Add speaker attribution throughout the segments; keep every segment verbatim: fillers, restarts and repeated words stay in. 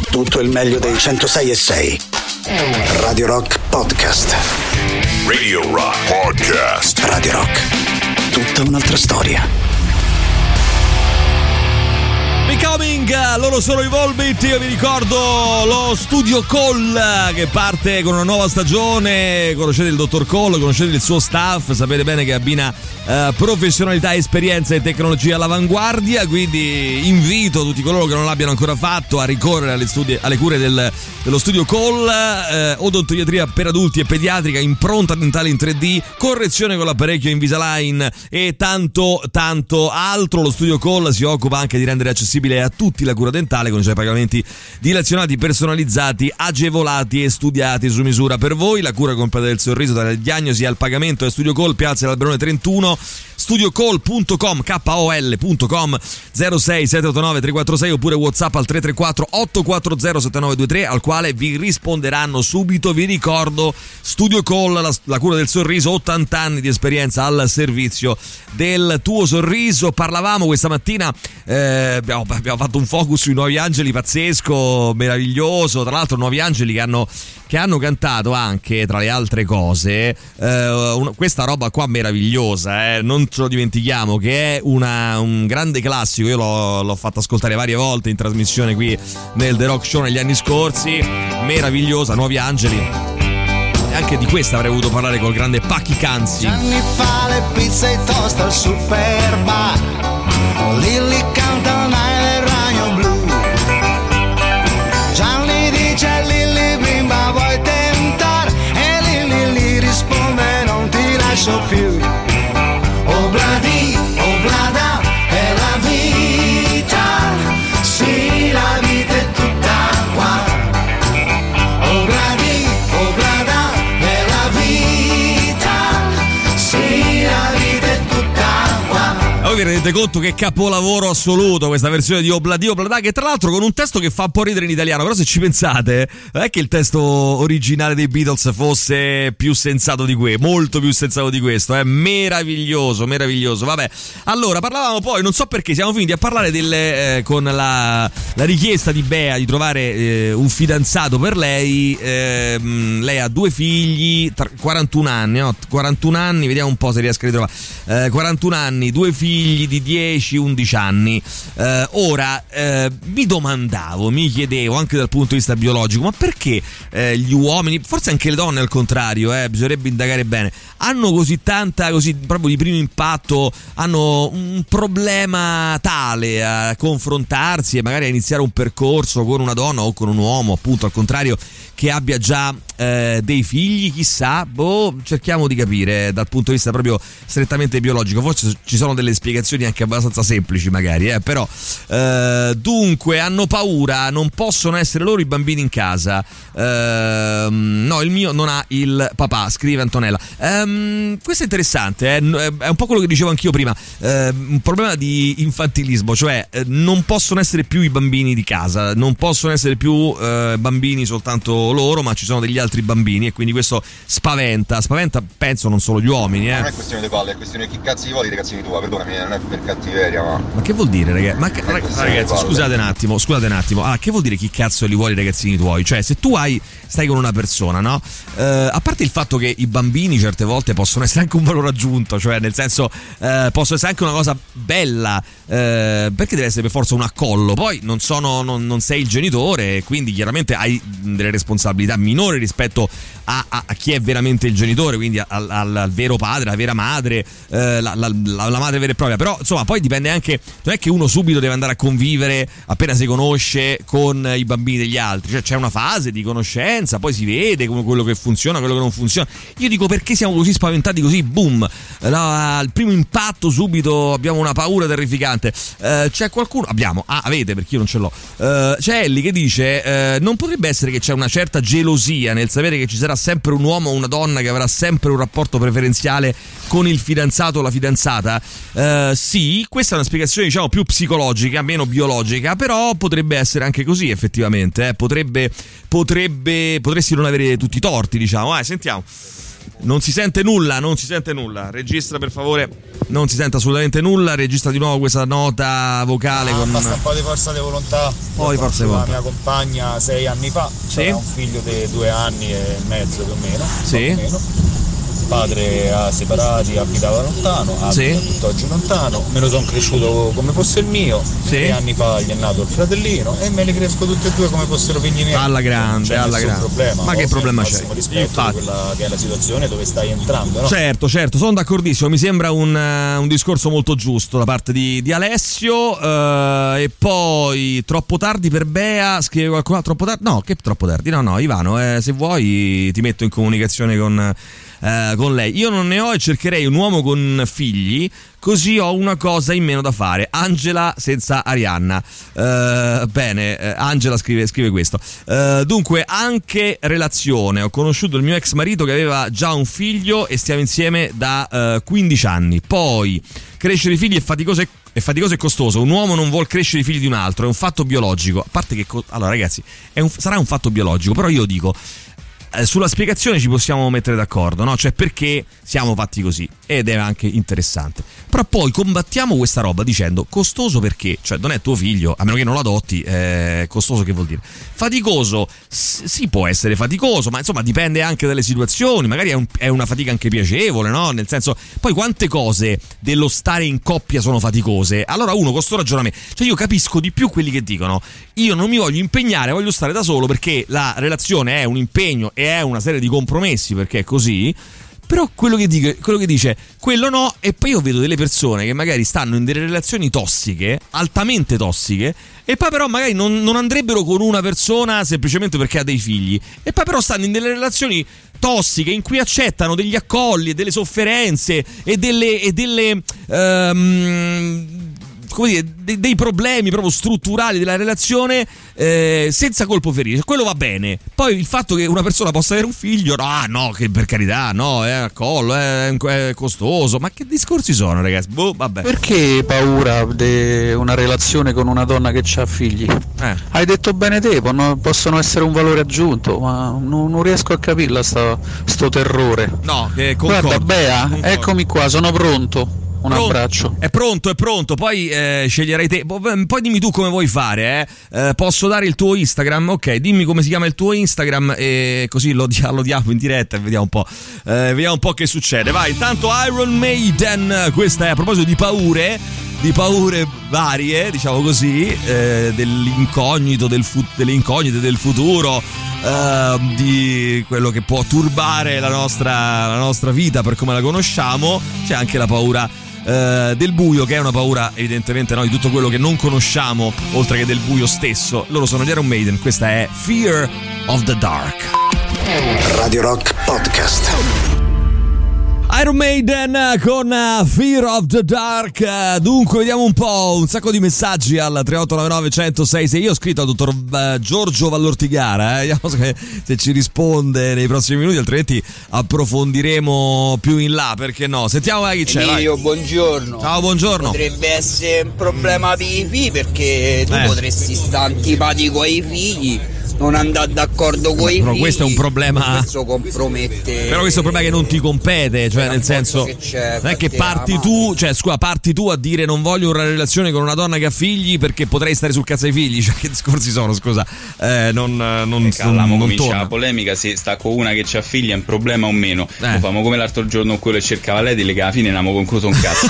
Speaker 1: tutto il meglio dei centosei e sei. Radio Rock Podcast.
Speaker 2: Radio Rock Podcast.
Speaker 1: Radio Rock, tutta un'altra storia.
Speaker 3: Becoming, loro sono i Volbeat. Io vi ricordo lo Studio Call che parte con una nuova stagione. Conoscete il dottor Call, conoscete il suo staff, sapete bene che abbina eh, professionalità, esperienza e tecnologia all'avanguardia, quindi invito tutti coloro che non l'abbiano ancora fatto a ricorrere alle, studi- alle cure del, dello Studio Call. eh, odontoiatria per adulti e pediatrica, impronta dentale in tre D, correzione con l'apparecchio Invisalign e tanto tanto altro. Lo Studio Call si occupa anche di rendere accessibile a tutti la cura dentale con i suoi pagamenti dilazionati, personalizzati, agevolati e studiati su misura per voi. La cura completa del sorriso, dalle diagnosi al pagamento è Studio Call, Piazza dell'Alberone trentuno, studio call punto com, K O L punto com, zero sei sette otto nove tre quattro sei oppure WhatsApp al tre tre quattro otto quattro zero sette nove due tre, al quale vi risponderanno subito. Vi ricordo Studio Call, la, la cura del sorriso, ottanta anni di esperienza al servizio del tuo sorriso. Parlavamo questa mattina, eh, abbiamo, abbiamo fatto un focus sui Nuovi Angeli pazzesco, meraviglioso. Tra l'altro Nuovi Angeli che hanno che hanno cantato anche, tra le altre cose, eh, una, questa roba qua meravigliosa, eh, non ce lo dimentichiamo, che è una, un grande classico. Io l'ho, l'ho fatto ascoltare varie volte in trasmissione qui nel The Rock Show negli anni scorsi. Meravigliosa, Nuovi Angeli. E anche di questa avrei voluto parlare col grande Pacchi Canzi.
Speaker 4: Gianni fa le pizze e toast al super bar, Lilli canta nel ragno blu, Gianni dice Lilli bimba vuoi tentare, e Lilli gli risponde non ti lascio più. Obladi, oblada, è la vita, sì la vita è tutta qua. Obladi, oblada, è la vita, sì la vita è tutta qua.
Speaker 3: Voi vi rendete conto che capolavoro assoluto questa versione di Obladi Oblada, che tra l'altro con un testo che fa un po' ridere in italiano, però se ci pensate non è che il testo originale dei Beatles fosse più sensato di questo, molto più sensato di questo, è eh? meraviglioso, meraviglioso. Vabbè, allora parlavamo poi, non so perché siamo finiti a parlare delle, eh, con la, la richiesta di Bea di trovare eh, un fidanzato per lei. eh, lei ha due figli, quarantuno anni, no? quarantuno anni, vediamo un po' se riesco a ritrovare, eh, quarantuno anni, due figli di dieci undici anni. Eh, ora eh, mi domandavo, mi chiedevo anche dal punto di vista biologico, ma perché eh, gli uomini, forse anche le donne al contrario, eh, bisognerebbe indagare bene, hanno così tanta, così proprio di primo impatto, hanno un problema tale a confrontarsi e magari a iniziare un percorso con una donna o con un uomo, appunto al contrario, che abbia già eh, dei figli, chissà, boh, cerchiamo di capire dal punto di vista proprio strettamente biologico. Forse ci sono delle spiegazioni anche abbastanza semplici magari, eh, però eh, dunque hanno paura, non possono essere loro i bambini in casa. Eh, no, il mio non ha il papà, scrive Antonella. Eh, questo è interessante, eh, è un po' quello che dicevo anch'io prima, eh, un problema di infantilismo, cioè eh, non possono essere più i bambini di casa, non possono essere più eh, bambini soltanto loro, ma ci sono degli altri bambini e quindi questo spaventa, spaventa penso non solo gli uomini, eh.
Speaker 5: Non è questione di palle, è questione di chi cazzi di vuoi, i ragazzini tua, perdonami, non è per cattiveria, ma...
Speaker 3: Ma che vuol dire, ragazzi? Ma che, ragazzi, scusate un attimo, scusate un attimo. Ah, che vuol dire chi cazzo li vuole i ragazzini tuoi? Cioè, se tu hai stai con una persona, no? Eh, a parte il fatto che i bambini certe volte possono essere anche un valore aggiunto, cioè nel senso eh, possono essere anche una cosa bella, eh, perché deve essere per forza un accollo? Poi non sono non, non sei il genitore, quindi chiaramente hai delle responsabilità minori rispetto a, a, a chi è veramente il genitore, quindi al, al, al vero padre, alla vera madre, eh, la, la, la, la madre vera e propria. Però insomma poi dipende anche, non è che uno subito deve andare a convivere appena si conosce con i bambini degli altri, cioè c'è una fase di conoscenza, poi si vede come quello che funziona, quello che non funziona. Io dico, perché siamo così spaventati, così boom, la, il primo impatto subito abbiamo una paura terrificante. Eh, c'è qualcuno, abbiamo, ah avete perché io non ce l'ho, eh, c'è Ellie che dice eh, non potrebbe essere che c'è una certa gelosia nel sapere che ci sarà sempre un uomo o una donna che avrà sempre un rapporto preferenziale con il fidanzato o la fidanzata? Eh, sì, questa è una spiegazione diciamo più psicologica, meno biologica, però potrebbe essere anche così effettivamente, eh. potrebbe, potrebbe, potresti non avere tutti i torti, diciamo. Eh, sentiamo. Non si sente nulla, non si sente nulla. Registra per favore. Non si sente assolutamente nulla. Registra di nuovo questa nota vocale.
Speaker 6: Ah,
Speaker 3: con
Speaker 6: basta un po' di forza di volontà.
Speaker 3: Un po' di forza di volontà.
Speaker 6: La mia compagna sei anni fa,
Speaker 3: sì.
Speaker 6: Ha un figlio di due anni e mezzo più o meno.
Speaker 3: Sì.
Speaker 6: Più o meno. Padre ha separati, abitava lontano, abita
Speaker 3: sì.
Speaker 6: tutt'oggi lontano, me lo sono cresciuto come fosse il mio, sì. Tre anni fa gli è nato il fratellino e me li cresco tutti e due come fossero figli miei.
Speaker 3: Alla grande,
Speaker 6: c'è
Speaker 3: alla grande.
Speaker 6: Problema,
Speaker 3: ma che problema c'è?
Speaker 6: Infatti, quella che è la situazione dove stai entrando, no?
Speaker 3: Certo, certo, sono d'accordissimo, mi sembra un, uh, un discorso molto giusto da parte di, di Alessio. Uh, e poi troppo tardi per Bea, scrive qualcuno altro, troppo tardi? No, che troppo tardi? No, no, Ivano, eh, se vuoi ti metto in comunicazione con... Uh, con lei. Io non ne ho e cercherei un uomo con figli, così ho una cosa in meno da fare. Angela senza Arianna. Uh, bene, uh, Angela scrive, scrive questo. Uh, dunque, anche relazione. Ho conosciuto il mio ex marito che aveva già un figlio e stiamo insieme da uh, quindici anni. Poi, crescere i figli è faticoso e È faticoso e costoso. Un uomo non vuol crescere i figli di un altro, è un fatto biologico. A parte che, allora ragazzi, è un, sarà un fatto biologico, però io dico, eh, sulla spiegazione ci possiamo mettere d'accordo, no? Cioè perché siamo fatti così, ed è anche interessante. Però poi combattiamo questa roba dicendo costoso perché? Cioè non è tuo figlio, a meno che non lo adotti, eh, costoso che vuol dire? Faticoso, s- sì può essere faticoso, ma insomma dipende anche dalle situazioni, magari è, un, è una fatica anche piacevole, no? Nel senso, poi quante cose dello stare in coppia sono faticose? Allora uno con sto ragionamento, cioè io capisco di più quelli che dicono io non mi voglio impegnare, voglio stare da solo perché la relazione è un impegno e è una serie di compromessi, perché è così. Però quello che, dico, quello che dice, quello no, e poi io vedo delle persone che magari stanno in delle relazioni tossiche, altamente tossiche, e poi però magari non, non andrebbero con una persona semplicemente perché ha dei figli, e poi però stanno in delle relazioni tossiche in cui accettano degli accolli e delle sofferenze e delle... E delle um, come dire, dei, dei problemi proprio strutturali della relazione, eh, senza colpo ferire. Quello va bene. Poi il fatto che una persona possa avere un figlio, no, no, che per carità, no, è a collo, è, è costoso. Ma che discorsi sono, ragazzi? Boh, vabbè.
Speaker 7: Perché paura di una relazione con una donna che ha figli?
Speaker 3: Eh.
Speaker 7: Hai detto bene te, possono essere un valore aggiunto, ma non, non riesco a capirla sta, sto terrore.
Speaker 3: No, che concordo.
Speaker 7: Guarda Bea,
Speaker 3: concordo.
Speaker 7: Eccomi qua, sono pronto. Un
Speaker 3: pronto,
Speaker 7: abbraccio.
Speaker 3: È pronto, è pronto. Poi eh, sceglierai te. Poi dimmi tu come vuoi fare. Eh. Eh, posso dare il tuo Instagram? Ok, dimmi come si chiama il tuo Instagram e così lo, lo diamo in diretta e vediamo un po'. Eh, vediamo un po' che succede. Vai, intanto Iron Maiden. Questa è a proposito di paure. Di paure varie, diciamo così, eh, dell'incognito, del fu- delle incognite del futuro, eh, di quello che può turbare la nostra, la nostra vita per come la conosciamo. C'è anche la paura Uh, del buio, che è una paura evidentemente, no, di tutto quello che non conosciamo, oltre che del buio stesso. Loro sono gli Iron Maiden, questa è Fear of the Dark.
Speaker 1: Radio Rock Podcast.
Speaker 3: Iron Maiden con Fear of the Dark. Dunque vediamo un po', un sacco di messaggi al tre otto nove nove uno zero sei sei. Io ho scritto al dottor uh, Giorgio Vallortigara, eh. Vediamo se, se ci risponde nei prossimi minuti, altrimenti approfondiremo più in là, perché no. Sentiamo eh, chi c'è.
Speaker 8: Io, buongiorno.
Speaker 3: Ciao, buongiorno.
Speaker 8: Potrebbe essere un problema per i figli, perché tu
Speaker 3: eh.
Speaker 8: potresti stare antipatico ai figli, non andare d'accordo con i figli.
Speaker 3: Però questo è un problema.
Speaker 8: Questo compromette.
Speaker 3: Però questo è un problema che non ti compete, cioè nel senso non è che parti tu, cioè scusa, parti tu a dire non voglio una relazione con una donna che ha figli perché potrei stare sul cazzo ai figli. Cioè che discorsi sono, scusa. Eh, non non
Speaker 9: Calamo,
Speaker 3: non
Speaker 9: comincia
Speaker 3: torna.
Speaker 9: la polemica se sta con una che c'ha figli è un problema o meno.
Speaker 3: Eh.
Speaker 9: Lo famo come l'altro giorno quello che cercava lei, di che alla fine ne abbiamo concluso un cazzo.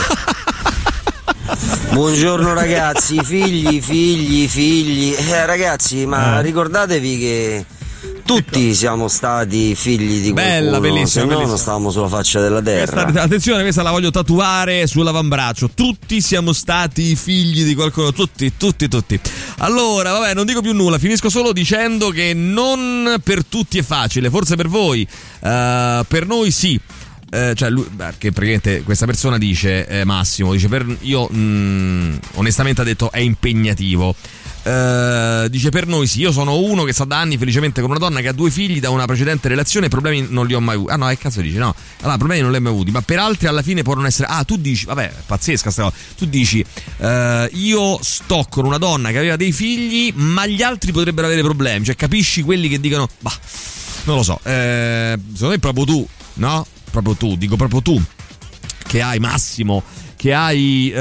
Speaker 10: Buongiorno ragazzi, figli, figli, figli. Eh, ragazzi, ma eh. ricordatevi che tutti siamo stati figli di qualcuno.
Speaker 3: Bella, bellissima,
Speaker 10: se no
Speaker 3: bellissima.
Speaker 10: non stavamo sulla faccia della terra.
Speaker 3: Questa, attenzione, questa la voglio tatuare sull'avambraccio. Tutti siamo stati figli di qualcuno. Tutti, tutti, tutti. Allora, vabbè, non dico più nulla. Finisco solo dicendo che non per tutti è facile. Forse per voi, uh, per noi sì. Eh, cioè lui, perché praticamente questa persona dice, eh, Massimo dice, per, io mh, onestamente ha detto è impegnativo. Uh, dice per noi sì, io sono uno che sta da anni felicemente con una donna che ha due figli da una precedente relazione, problemi non li ho mai avuti. Ah no, che cazzo dici? No, allora problemi non li ho mai avuti, ma per altri alla fine può non essere. Ah, tu dici, vabbè, è pazzesca sta cosa. Tu dici uh, io sto con una donna che aveva dei figli, ma gli altri potrebbero avere problemi. Cioè capisci quelli che dicono bah, non lo so, eh, secondo me proprio tu no? Proprio tu, dico proprio tu, che hai Massimo, che hai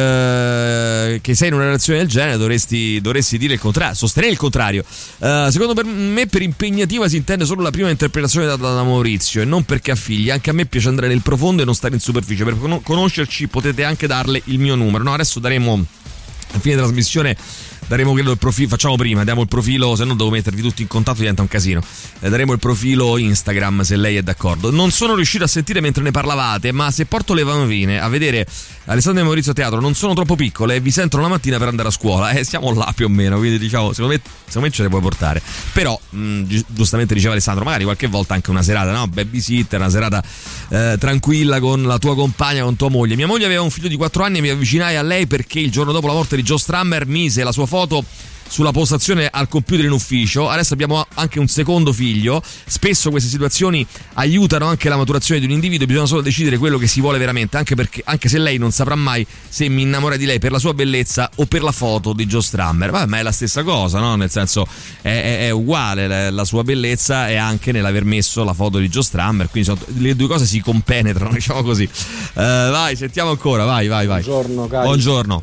Speaker 3: eh, che sei in una relazione del genere, dovresti, dovresti dire il contrario, sostenere il contrario. Uh, secondo per me per impegnativa si intende solo la prima interpretazione data da Maurizio, e non perché ha figli. Anche a me piace andare nel profondo e non stare in superficie. Per con- conoscerci potete anche darle il mio numero. No, adesso daremo a fine trasmissione, daremo credo il profilo, facciamo prima, diamo il profilo, se no devo mettervi tutti in contatto, diventa un casino. Eh, daremo il profilo Instagram se lei è d'accordo. Non sono riuscito a sentire mentre ne parlavate, ma se porto le bambine a vedere Alessandro e Maurizio a teatro non sono troppo piccole e vi sentono la mattina per andare a scuola, eh, siamo là più o meno, quindi diciamo secondo me, secondo me ce le puoi portare. Però mh, gi- giustamente diceva Alessandro, magari qualche volta anche una serata, no? Babysitter, una serata eh, tranquilla con la tua compagna, con tua moglie. Mia moglie aveva un figlio di quattro anni e mi avvicinai a lei perché il giorno dopo la morte di Joe Strummer mise la sua foto sulla postazione al computer in ufficio. Adesso abbiamo anche un secondo figlio. Spesso queste situazioni aiutano anche la maturazione di un individuo, bisogna solo decidere quello che si vuole veramente, anche perché anche se lei non saprà mai se mi innamora di lei per la sua bellezza o per la foto di Joe Strummer. Vabbè, ma è la stessa cosa, no? Nel senso è, è, è uguale, la, la sua bellezza è anche nell'aver messo la foto di Joe Strummer, quindi sono, le due cose si compenetrano, diciamo così. Uh, vai, sentiamo ancora, vai, vai, vai.
Speaker 11: Buongiorno, cari.
Speaker 3: Buongiorno.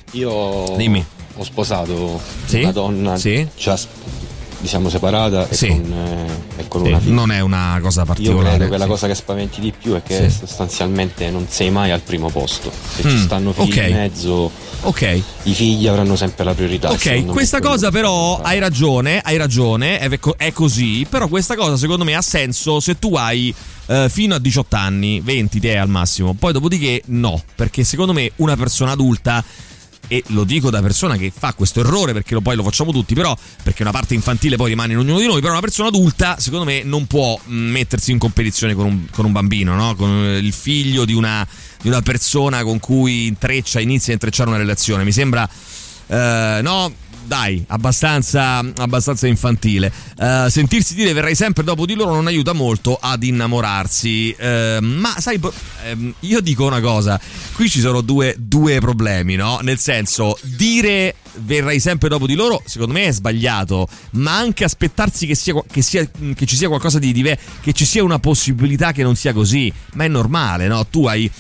Speaker 11: Io
Speaker 3: Dimmi.
Speaker 11: ho sposato
Speaker 3: sì?
Speaker 11: una donna
Speaker 3: sì?
Speaker 11: già diciamo separata e
Speaker 3: sì.
Speaker 11: con, eh, e con
Speaker 3: sì.
Speaker 11: una figlia.
Speaker 3: Non è una cosa particolare.
Speaker 11: Io credo che
Speaker 3: sì.
Speaker 11: la cosa che spaventi di più è che sì. sostanzialmente non sei mai al primo posto. Se mm. ci stanno figli okay. in mezzo,
Speaker 3: ok,
Speaker 11: i figli avranno sempre la priorità.
Speaker 3: Ok, questa cosa però hai ragione, hai ragione, è, è così, però questa cosa secondo me ha senso se tu hai Uh, fino a diciotto anni, venti te al massimo. Poi dopodiché no, perché secondo me una persona adulta, e lo dico da persona che fa questo errore perché lo, poi lo facciamo tutti, però perché una parte infantile poi rimane in ognuno di noi, però una persona adulta secondo me non può mettersi in competizione con un, con un bambino, no? Con il figlio di una, di una persona con cui intreccia, inizia a intrecciare una relazione. Mi sembra uh, no dai, abbastanza, abbastanza infantile. Uh, sentirsi dire verrai sempre dopo di loro non aiuta molto ad innamorarsi. Uh, ma sai, um, io dico una cosa, qui ci sono due, due problemi, no? Nel senso, dire verrai sempre dopo di loro secondo me è sbagliato, ma anche aspettarsi che sia, che sia che ci sia qualcosa di diverso, che ci sia una possibilità che non sia così, ma è normale, no? Tu hai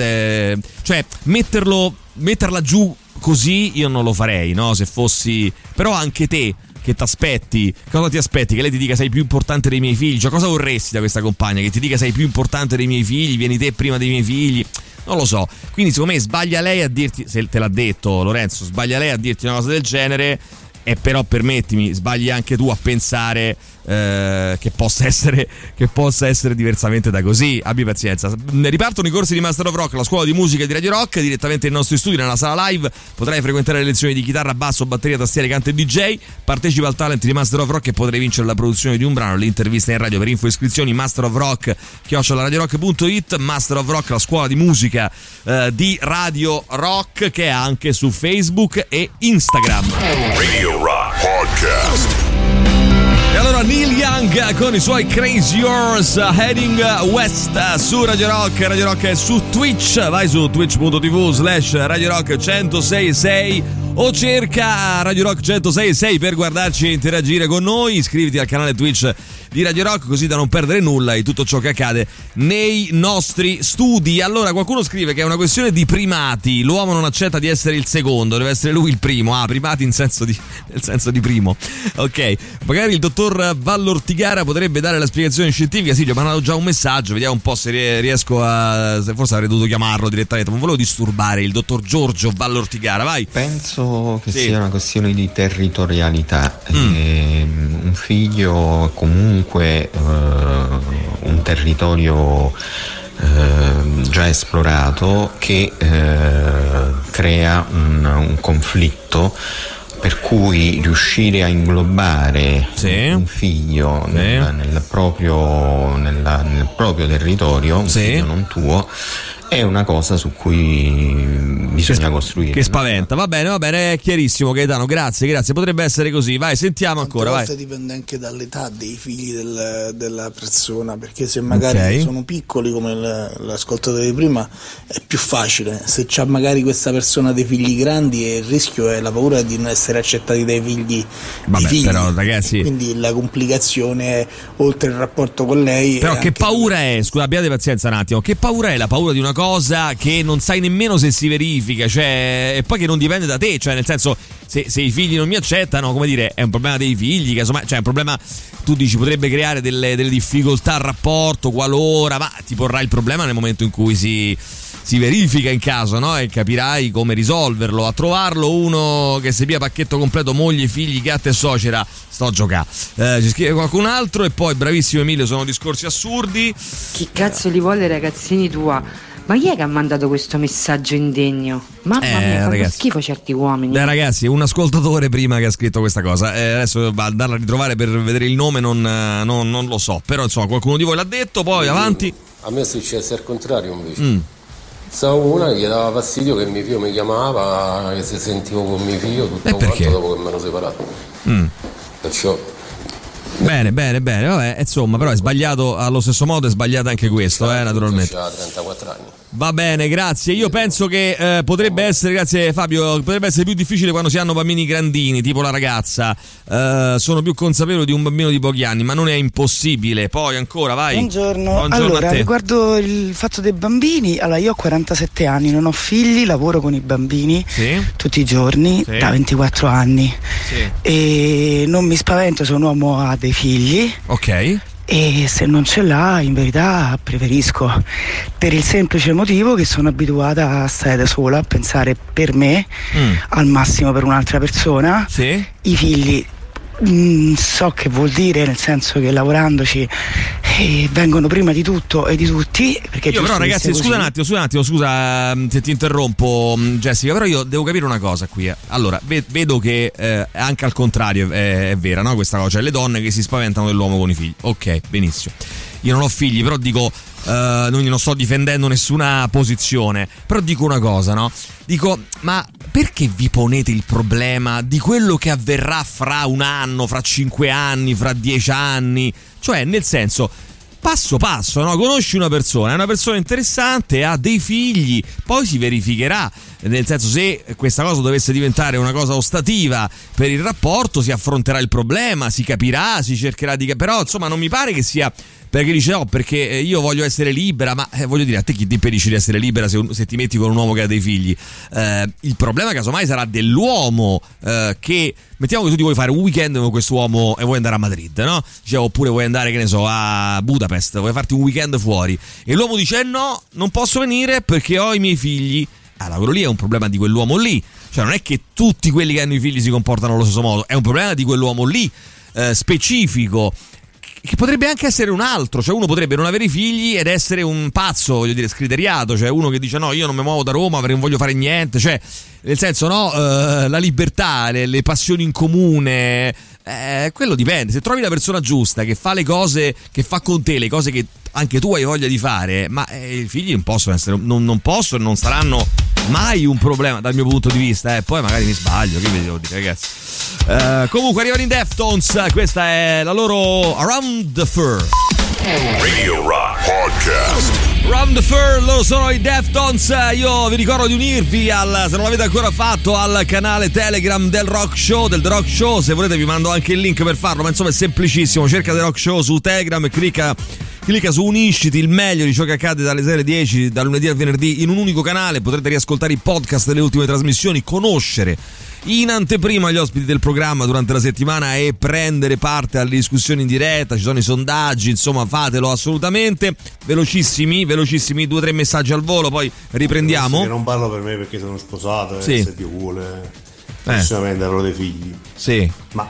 Speaker 3: eh, cioè metterlo metterla giù così io non lo farei, no? Se fossi, però anche te che ti aspetti, cosa ti aspetti? Che lei ti dica sei più importante dei miei figli? Cioè cosa vorresti da questa compagna? Che ti dica sei più importante dei miei figli, vieni te prima dei miei figli? Non lo so. Quindi secondo me sbaglia lei a dirti, se te l'ha detto Lorenzo, sbaglia lei a dirti una cosa del genere, e però permettimi, sbagli anche tu a pensare eh, che possa essere che possa essere diversamente da così. Abbi pazienza. Ripartono i corsi di Master of Rock, la scuola di musica di Radio Rock, direttamente nei nostri studi nella sala live. Potrai frequentare le lezioni di chitarra, basso, batteria, tastiere, canto e D J. Partecipa al talent di Master of Rock e potrai vincere la produzione di un brano, l'intervista in radio. Per info e iscrizioni Master of Rock chiocciola radiorock punto it. Master of Rock, la scuola di musica eh, di Radio Rock, che è anche su Facebook e Instagram.
Speaker 2: Radio Rock Podcast.
Speaker 3: E allora Neil Young con i suoi Crazy Yours, Heading West su Radio Rock. Radio Rock è su Twitch, vai su twitch punto tv slash Radio Rock centosei e sei o cerca Radio Rock centosei e sei per guardarci e interagire con noi. Iscriviti al canale Twitch di Radio Rock così da non perdere nulla di tutto ciò che accade nei nostri studi. Allora qualcuno scrive che è una questione di primati, l'uomo non accetta di essere il secondo, deve essere lui il primo. Ah, primati in senso di, nel senso di primo. Ok, magari il dottor Vallortigara potrebbe dare la spiegazione scientifica. Sì, gli ho mandato già un messaggio, vediamo un po' se riesco a, se forse avrei dovuto chiamarlo direttamente, non volevo disturbare il dottor Giorgio Vallortigara. Vai.
Speaker 12: Penso che
Speaker 3: sì.
Speaker 12: sia una questione di territorialità. mm. eh, un figlio comunque eh, un territorio eh, già esplorato che eh, crea un, un conflitto, per cui riuscire a inglobare sì. un figlio sì. nel, nel, proprio, nella, nel proprio territorio, un sì. figlio non tuo, è una cosa su cui bisogna costruire.
Speaker 3: Che spaventa. Va bene, va bene, è chiarissimo, Gaetano. Grazie, grazie. Potrebbe essere così. Vai, sentiamo ancora.
Speaker 13: Tante
Speaker 3: vai.
Speaker 13: volte dipende anche dall'età dei figli del, della persona, perché se magari
Speaker 3: okay.
Speaker 13: sono piccoli, come l'ascoltatore di prima, è più facile. Se c'ha magari questa persona dei figli grandi, il rischio è la paura di non essere accettati dai figli.
Speaker 3: Vabbè,
Speaker 13: figli.
Speaker 3: però, ragazzi.
Speaker 13: Quindi la complicazione è, oltre il rapporto con lei.
Speaker 3: Però che paura è? Scusa, abbiate pazienza un attimo. Che paura è la paura di una cosa che non sai nemmeno se si verifica, cioè, e poi che non dipende da te, cioè nel senso, se, se i figli non mi accettano, come dire, è un problema dei figli, che insomma, cioè è un problema, tu dici, potrebbe creare delle, delle difficoltà al rapporto qualora, ma ti porrà il problema nel momento in cui si, si verifica in caso, no? E capirai come risolverlo. A trovarlo uno che si pia pacchetto completo, moglie, figli, gatto e suocera, sto a giocare. Eh, ci scrive qualcun altro. E poi, bravissimo Emilio, sono discorsi assurdi.
Speaker 14: Chi cazzo li vuole, ragazzini tua? Ma chi è che ha mandato questo messaggio indegno? Mamma
Speaker 3: eh,
Speaker 14: mia, fanno
Speaker 3: ragazzi.
Speaker 14: schifo certi uomini.
Speaker 3: Beh, ragazzi, un ascoltatore prima che ha scritto questa cosa, eh, adesso va andarla a ritrovare per vedere il nome, non, non, non lo so, però insomma qualcuno di voi l'ha detto. Poi avanti.
Speaker 15: A me è successo al contrario invece.
Speaker 3: Mm.
Speaker 15: Stavo una che gli dava fastidio che mio figlio mi chiamava, che se sentivo con mio figlio tutto
Speaker 3: eh,
Speaker 15: quanto dopo che mi hanno separato.
Speaker 3: Mm.
Speaker 15: Perciò
Speaker 3: Bene, bene, bene, vabbè, insomma, però è sbagliato allo stesso modo, è sbagliato anche questo, eh, naturalmente.
Speaker 15: Ha trentaquattro anni.
Speaker 3: Va bene, grazie. Io penso che eh, potrebbe essere, grazie Fabio, potrebbe essere più difficile quando si hanno bambini grandini, tipo la ragazza. Eh, sono più consapevole di un bambino di pochi anni, ma non è impossibile. Poi ancora, vai.
Speaker 16: Buongiorno.
Speaker 3: Buongiorno
Speaker 16: allora,
Speaker 3: a te.
Speaker 16: riguardo il fatto dei bambini, allora io ho quarantasette anni, non ho figli, lavoro con i bambini
Speaker 3: sì.
Speaker 16: tutti i giorni,
Speaker 3: sì.
Speaker 16: da ventiquattro anni.
Speaker 3: Sì.
Speaker 16: E non mi spavento se un uomo ha dei figli.
Speaker 3: Ok.
Speaker 16: E se non ce l'ha, in verità preferisco, per il semplice motivo che sono abituata a stare da sola, a pensare per me,
Speaker 3: mm.
Speaker 16: al massimo per un'altra persona.
Speaker 3: Sì.
Speaker 16: I figli mm, so che vuol dire, nel senso che lavorandoci eh, vengono prima di tutto e di tutti, perché
Speaker 3: io però ragazzi, scusa un attimo, scusa un attimo, scusa se ti interrompo Jessica, però io devo capire una cosa qui. Allora, vedo che eh, anche al contrario è, è vera, no, questa cosa, cioè le donne che si spaventano dell'uomo con i figli. Ok, benissimo. Io non ho figli, però dico, Uh, non, non sto difendendo nessuna posizione, però dico una cosa, no? Dico, ma perché vi ponete il problema di quello che avverrà fra un anno, fra cinque anni, fra dieci anni? Cioè, nel senso, passo passo, no? Conosci una persona, è una persona interessante, ha dei figli, poi si verificherà. Nel senso, se questa cosa dovesse diventare una cosa ostativa per il rapporto, si affronterà il problema, si capirà, si cercherà di... Però, insomma, non mi pare che sia... Perché dice no, perché io voglio essere libera, ma eh, voglio dire, a te chi ti impedisce di essere libera se, se ti metti con un uomo che ha dei figli? Eh, il problema casomai sarà dell'uomo eh, che, mettiamo che tu ti vuoi fare un weekend con questo uomo e vuoi andare a Madrid, no? Cioè, oppure vuoi andare, che ne so, a Budapest, vuoi farti un weekend fuori e l'uomo dice eh, no, non posso venire perché ho i miei figli. Allora, quello lì è un problema di quell'uomo lì, cioè non è che tutti quelli che hanno i figli si comportano allo stesso modo, è un problema di quell'uomo lì eh, specifico, che potrebbe anche essere un altro, cioè uno potrebbe non avere i figli ed essere un pazzo, voglio dire, scriteriato, cioè uno che dice no, io non mi muovo da Roma perché non voglio fare niente, cioè nel senso, no, uh, la libertà, le, le passioni in comune, eh, quello dipende. Se trovi la persona giusta che fa le cose, che fa con te le cose che anche tu hai voglia di fare, ma eh, i figli non possono essere, non, non possono e non saranno mai un problema dal mio punto di vista, eh. Poi magari mi sbaglio, che vi devo dire, ragazzi. Uh, comunque arrivano in Deftones, questa è la loro Around the Fur.
Speaker 2: Radio Rock Podcast.
Speaker 3: Around the Fur, loro sono i Deftones. Io vi ricordo di unirvi al, se non l'avete ancora fatto, al canale Telegram del Rock Show, del The Rock Show. Se volete vi mando anche il link per farlo, ma insomma è semplicissimo. Cerca The Rock Show su Telegram e clicca Clicca su Unisciti, il meglio di ciò che accade dalle sei alle dieci, dal lunedì al venerdì, in un unico canale. Potrete riascoltare i podcast delle ultime trasmissioni, conoscere in anteprima gli ospiti del programma durante la settimana e prendere parte alle discussioni in diretta. Ci sono i sondaggi, insomma fatelo assolutamente. Velocissimi, velocissimi, due o tre messaggi al volo, poi riprendiamo.
Speaker 17: Che non parlo per me perché sono sposato,
Speaker 3: sì.
Speaker 17: E se Dio vuole prossimamente avrò dei figli.
Speaker 3: Sì.
Speaker 17: Ma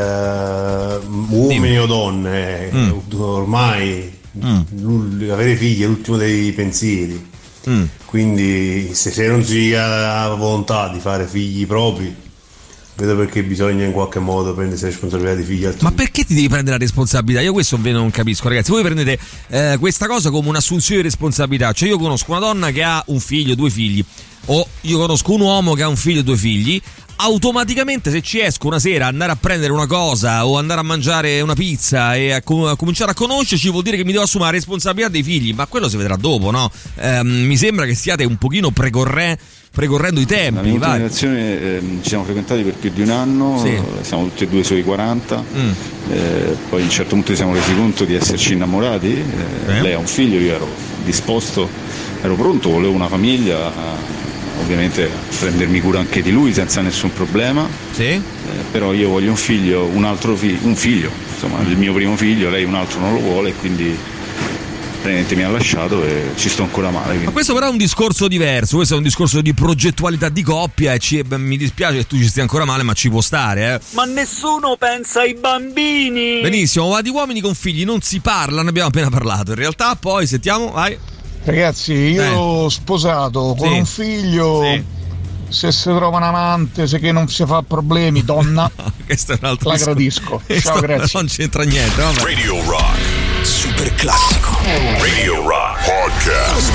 Speaker 17: eh, uomini Dimmi. o donne, mm. ormai mm. avere figli è l'ultimo dei pensieri. Mm. Quindi se, se non si ha la volontà di fare figli propri, vedo perché bisogna in qualche modo prendersi la responsabilità dei figli altrui.
Speaker 3: Ma perché ti devi prendere la responsabilità? Io questo non capisco, ragazzi. Voi prendete eh, questa cosa come un'assunzione di responsabilità. Cioè io conosco una donna che ha un figlio, due figli, o io conosco un uomo che ha un figlio e due figli. Automaticamente se ci esco una sera a andare a prendere una cosa o andare a mangiare una pizza e a, com- a cominciare a conoscerci, vuol dire che mi devo assumere la responsabilità dei figli, ma quello si vedrà dopo, no? Ehm, mi sembra che stiate un pochino precorre- precorrendo i tempi.
Speaker 18: La mia ultima relazione, eh, ci siamo frequentati per più di un anno, sì. eh, siamo tutti e due sui quaranta, mm. eh, poi a un certo punto ci siamo resi conto di esserci innamorati, eh, eh. lei ha un figlio, io ero disposto, ero pronto, volevo una famiglia, eh, ovviamente prendermi cura anche di lui senza nessun problema,
Speaker 3: sì.
Speaker 18: eh, però io voglio un figlio, un altro figlio, un figlio, insomma il mio primo figlio, lei un altro non lo vuole, quindi praticamente mi ha lasciato e ci sto ancora male. Quindi.
Speaker 3: Ma questo però è un discorso diverso, questo è un discorso di progettualità di coppia e ci, beh, mi dispiace che tu ci stia ancora male, ma ci può stare, eh.
Speaker 19: Ma nessuno pensa ai bambini.
Speaker 3: Benissimo, ma di uomini con figli non si parla, ne abbiamo appena parlato, in realtà poi sentiamo, vai.
Speaker 20: Ragazzi, io eh. sposato con sì. un figlio, sì. se si trova un amante, se che non si fa problemi, donna,
Speaker 3: questo è un altro
Speaker 20: la
Speaker 3: discorso.
Speaker 20: gradisco.
Speaker 3: Questo
Speaker 20: ciao, grazie.
Speaker 3: Non c'entra niente, vabbè.
Speaker 2: Radio Rock, super classico. Radio Rock Podcast.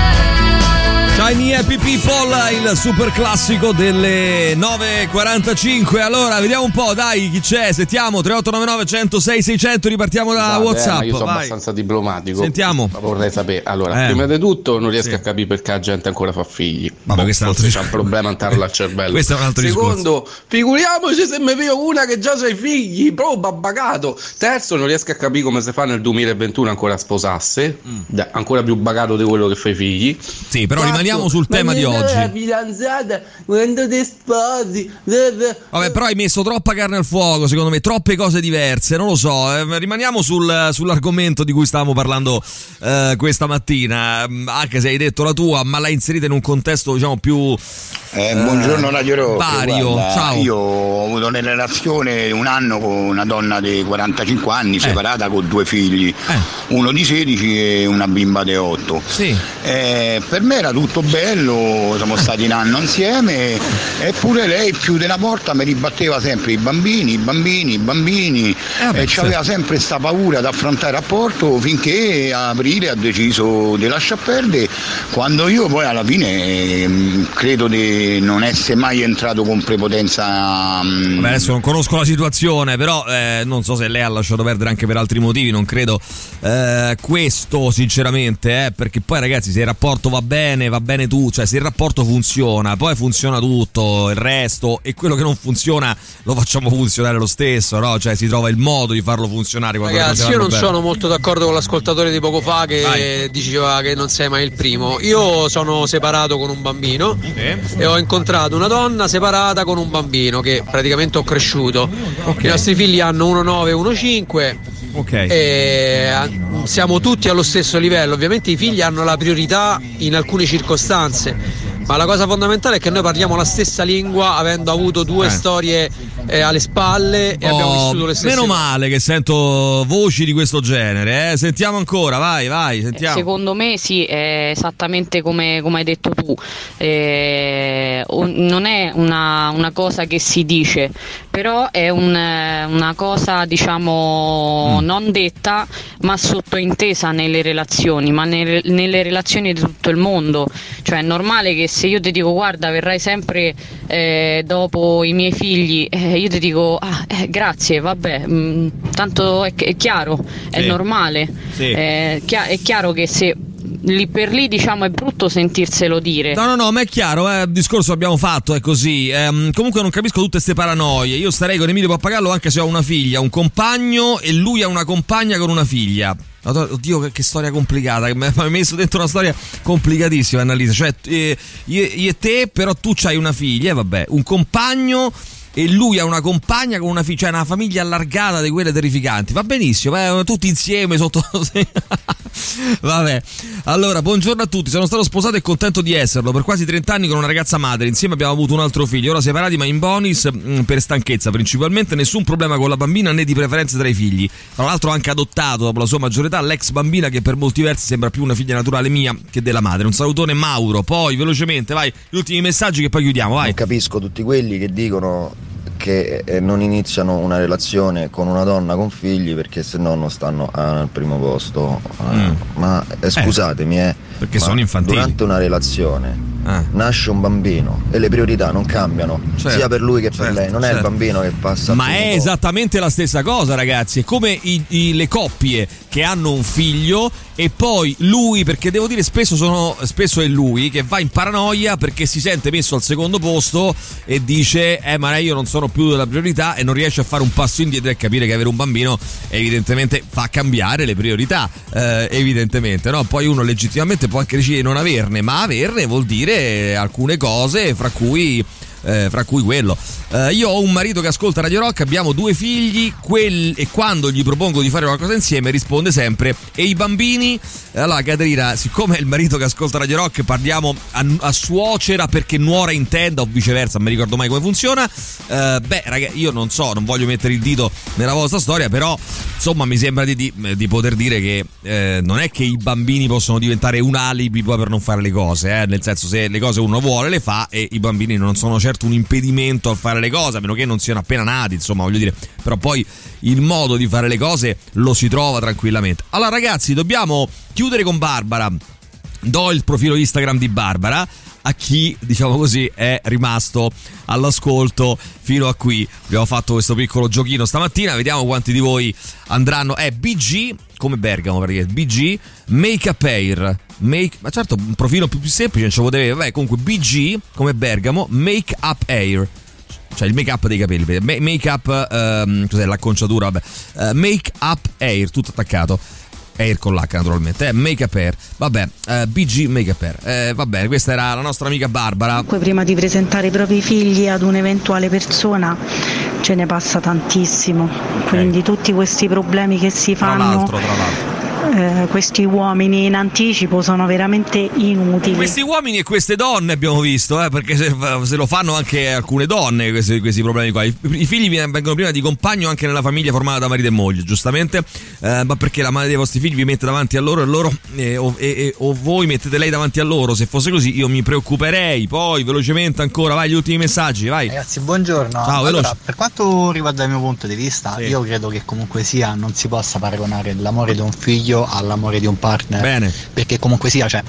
Speaker 3: Shiny Happy People, il super classico delle nove e quarantacinque. Allora, vediamo un po', dai, chi c'è? Sentiamo, tre otto nove nove, uno zero sei, seicento, ripartiamo da
Speaker 15: Vabbè,
Speaker 3: WhatsApp.
Speaker 15: Io sono
Speaker 3: vai.
Speaker 15: abbastanza diplomatico.
Speaker 3: Sentiamo.
Speaker 15: Ma vorrei sapere, allora,
Speaker 3: eh.
Speaker 15: prima di tutto non riesco
Speaker 3: sì.
Speaker 15: a capire perché la gente ancora fa figli.
Speaker 3: Vabbè, questo è un altro
Speaker 15: c'è un problema interno al cervello.
Speaker 3: Questo è un altro
Speaker 15: Secondo,
Speaker 3: discorso.
Speaker 15: figuriamoci se mi vedo una che già sei figli, proprio babbacato. Terzo, non riesco a capire come si fa nel duemilaventuno ancora a sposarsi, mm. ancora più bagato di quello che fa i figli.
Speaker 3: Sì, però Quarto, rimaniamo sul tema di oggi.
Speaker 15: La fidanzata quando ti sposi.
Speaker 3: Vabbè, però hai messo troppa carne al fuoco, secondo me, troppe cose diverse, non lo so. Eh, rimaniamo sul, sull'argomento di cui stavamo parlando eh, questa mattina, anche se hai detto la tua, ma l'hai inserita in un contesto, diciamo, più
Speaker 21: Eh, buongiorno Radio Rock.
Speaker 3: Vario,
Speaker 21: Guarda,
Speaker 3: ciao.
Speaker 21: Io ho avuto una relazione un anno con una donna di quarantacinque anni, eh. separata con due figli, eh. uno di sedici e una bimba di otto.
Speaker 3: Sì.
Speaker 21: Eh, per me era tutto bello, siamo stati un anno insieme, eppure lei più della porta mi ribatteva sempre i bambini, i bambini, i bambini, eh, beh, e c'aveva certo. sempre sta paura di affrontare il rapporto, finché a aprile ha deciso di lasciar perdere, quando io poi alla fine eh, credo di non essere mai entrato con prepotenza.
Speaker 3: Vabbè, adesso non conosco la situazione, però eh, non so se lei ha lasciato perdere anche per altri motivi, non credo eh, questo sinceramente, eh, perché poi ragazzi, se il rapporto va bene, va bene tu, cioè se il rapporto funziona, poi funziona tutto, il resto, e quello che non funziona lo facciamo funzionare lo stesso, no? Cioè si trova il modo di farlo funzionare quando
Speaker 22: ragazzi, io non
Speaker 3: bene.
Speaker 22: sono molto d'accordo con l'ascoltatore di poco fa che Vai. diceva che non sei mai il primo. Io sono separato con un bambino sì. e ho incontrato una donna separata con un bambino che praticamente ho cresciuto. Okay. I nostri figli hanno uno nove e uno cinque.
Speaker 3: Okay.
Speaker 22: E siamo tutti allo stesso livello. Ovviamente i figli hanno la priorità in alcune circostanze, ma la cosa fondamentale è che noi parliamo la stessa lingua, avendo avuto due eh. storie eh, alle spalle e
Speaker 3: oh,
Speaker 22: abbiamo vissuto le stesse
Speaker 3: meno
Speaker 22: cose.
Speaker 3: male che sento voci di questo genere, eh. Sentiamo ancora, vai, vai, sentiamo.
Speaker 23: Secondo me sì, è esattamente come, come hai detto tu, eh, non è una, una cosa che si dice, però è un, una cosa, diciamo, mm. non detta ma sottointesa nelle relazioni, ma nelle, nelle relazioni di tutto il mondo. Cioè è normale che se io ti dico guarda verrai sempre eh, dopo i miei figli, eh, io ti dico ah, eh, grazie, vabbè, mh, tanto è, è chiaro, è sì. normale, sì. Eh, chi- è chiaro che se lì per lì diciamo è brutto sentirselo dire.
Speaker 3: No no no, ma è chiaro, eh, il discorso abbiamo fatto, è così. Ehm, comunque non capisco tutte queste paranoie. Io starei con Emilio Pappagallo anche se ho una figlia, un compagno, e lui ha una compagna con una figlia. Oddio, che, che storia complicata, mi hai messo dentro una storia complicatissima, Annalisa. Cioè eh, io, io e te, però tu c'hai una figlia, e vabbè, un compagno e lui ha una compagna con una figlia, cioè una famiglia allargata di quelle terrificanti. Va benissimo, eh, tutti insieme sotto vabbè. Allora, buongiorno a tutti. Sono stato sposato e contento di esserlo per quasi trenta anni con una ragazza madre. Insieme abbiamo avuto un altro figlio, ora separati ma in bonus mh, per stanchezza principalmente. Nessun problema con la bambina né di preferenze tra i figli. Tra l'altro anche adottato dopo la sua maggiore età l'ex bambina, che per molti versi sembra più una figlia naturale mia che della madre. Un salutone Mauro. Poi velocemente, vai, gli ultimi messaggi che poi chiudiamo, vai.
Speaker 24: Non capisco tutti quelli che dicono
Speaker 4: che eh, non iniziano una relazione con una donna con figli perché se no non stanno al primo posto. Mm. Ma eh, scusatemi, eh,
Speaker 3: perché
Speaker 4: ma
Speaker 3: sono infantili.
Speaker 4: Durante una relazione ah. nasce un bambino e le priorità non cambiano, certo, sia per lui che
Speaker 3: certo,
Speaker 4: per lei. Non
Speaker 3: certo.
Speaker 4: è il bambino che passa.
Speaker 3: Ma è esattamente la stessa cosa, ragazzi. È come i, i, le coppie che hanno un figlio e poi lui, perché devo dire spesso sono spesso è lui che va in paranoia perché si sente messo al secondo posto e dice eh ma io non sono più della priorità, e non riesce a fare un passo indietro e capire che avere un bambino evidentemente fa cambiare le priorità, eh, evidentemente, no? Poi uno legittimamente può anche decidere di non averne, ma averne vuol dire alcune cose, fra cui Eh, fra cui quello. Eh, io ho un marito che ascolta Radio Rock, abbiamo due figli, quel, e quando gli propongo di fare qualcosa insieme risponde sempre e i bambini? Allora Caterina, siccome è il marito che ascolta Radio Rock, parliamo a, a suocera perché nuora in tenda o viceversa, non mi ricordo mai come funziona. Eh, beh ragazzi, io non so, non voglio mettere il dito nella vostra storia, però insomma mi sembra di, di, di poter dire che eh, non è che i bambini possono diventare un alibi poi per non fare le cose, eh? Nel senso, se le cose uno vuole le fa, e i bambini non sono certo un impedimento a fare le cose, a meno che non siano appena nati, insomma, voglio dire, però poi il modo di fare le cose lo si trova tranquillamente. Allora ragazzi, dobbiamo chiudere con Barbara. Do il profilo Instagram di Barbara a chi, diciamo così, è rimasto all'ascolto fino a qui. Abbiamo fatto questo piccolo giochino stamattina, vediamo quanti di voi andranno. È B G come Bergamo, praticamente B G Makeup Air. Make, ma certo, un profilo più, più semplice non ce lo potevi. Vabbè, comunque B G come Bergamo, Make Up Air, cioè il make up dei capelli. Make up, um, cos'è l'acconciatura? Vabbè, uh, Make Up Air, tutto attaccato. Air con l'H naturalmente, eh? Make Up Air. Vabbè, uh, B G Make Up Air. Eh, vabbè, questa era la nostra amica Barbara.
Speaker 5: Comunque, prima di presentare i propri figli ad un'eventuale persona ce ne passa tantissimo. Quindi okay, tutti questi problemi che si fanno.
Speaker 3: Tra l'altro, tra l'altro.
Speaker 5: Eh, questi uomini in anticipo sono veramente inutili.
Speaker 3: Questi uomini e queste donne abbiamo visto, eh, perché se, se lo fanno anche alcune donne questi, questi problemi qua. I, I figli vengono prima di compagno anche nella famiglia formata da marito e moglie, giustamente, eh, ma perché la madre dei vostri figli vi mette davanti a loro e loro eh, o, e, e, o voi mettete lei davanti a loro. Se fosse così io mi preoccuperei. Poi velocemente ancora, vai, gli ultimi messaggi, vai.
Speaker 6: Ragazzi, buongiorno.
Speaker 3: Ciao,
Speaker 6: allora, per quanto riguarda il mio punto di vista, sì, io credo che comunque sia non si possa paragonare l'amore di un figlio all'amore di un partner.
Speaker 3: Bene.
Speaker 6: Perché comunque sia, cioè,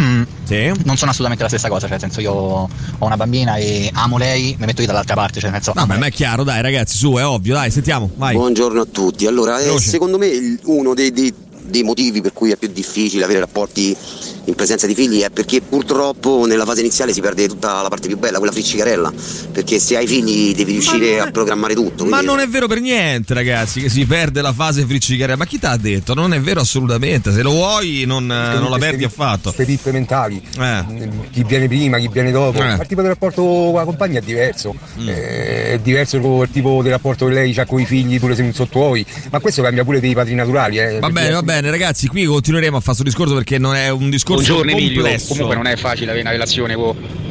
Speaker 3: sì,
Speaker 6: non sono assolutamente la stessa cosa. Cioè, nel senso, io ho una bambina e amo lei, mi metto io dall'altra parte. Cioè, nel senso,
Speaker 3: vabbè, ma è chiaro, dai ragazzi, su, è ovvio, dai, sentiamo, vai.
Speaker 24: Buongiorno a tutti. Allora, eh, secondo me uno dei, dei, dei motivi per cui è più difficile avere rapporti in presenza di figli è perché purtroppo nella fase iniziale si perde tutta la parte più bella, quella friccicarella, perché se hai figli devi riuscire a programmare tutto.
Speaker 3: Ma non è vero per niente, ragazzi, che si perde la fase friccicarella. Ma chi t'ha detto? Non è vero assolutamente. Se lo vuoi non, non la perdi affatto.
Speaker 25: Queste pippe mentali,
Speaker 3: eh.
Speaker 25: chi viene prima, chi viene dopo,
Speaker 3: eh.
Speaker 25: ma il tipo del rapporto con la compagna è diverso, mm. eh, è diverso il tipo del rapporto che lei ha con i figli, pure se non sono tuoi, ma questo cambia pure dei padri naturali, eh,
Speaker 3: va bene, va bene ragazzi, qui continueremo a fare questo discorso perché non è un discorso
Speaker 26: Buongiorno
Speaker 3: complesso.
Speaker 26: Emilio, comunque non è facile avere una relazione con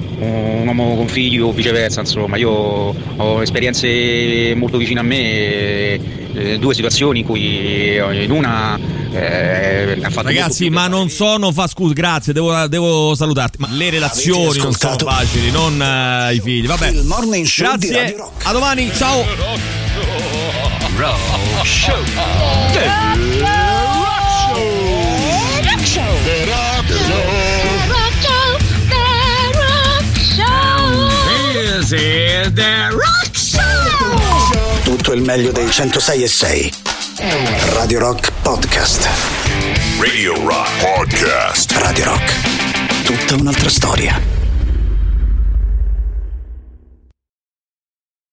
Speaker 26: un uomo con figli o viceversa, insomma. Io ho esperienze molto vicine a me, eh, due situazioni in cui in una eh, ha fatto
Speaker 3: ragazzi, ma non sono fa scusa, grazie, devo, devo salutarti, ma le relazioni non sono facili, non uh, i figli, vabbè,
Speaker 1: il morning show,
Speaker 3: grazie, a domani, ciao.
Speaker 2: Rock Show. The Rock Show. The Rock Show.
Speaker 3: This is The Rock Show.
Speaker 1: Tutto il meglio dei centosei e sei. Radio Rock Podcast.
Speaker 2: Radio Rock Podcast.
Speaker 1: Radio Rock. Tutta un'altra storia.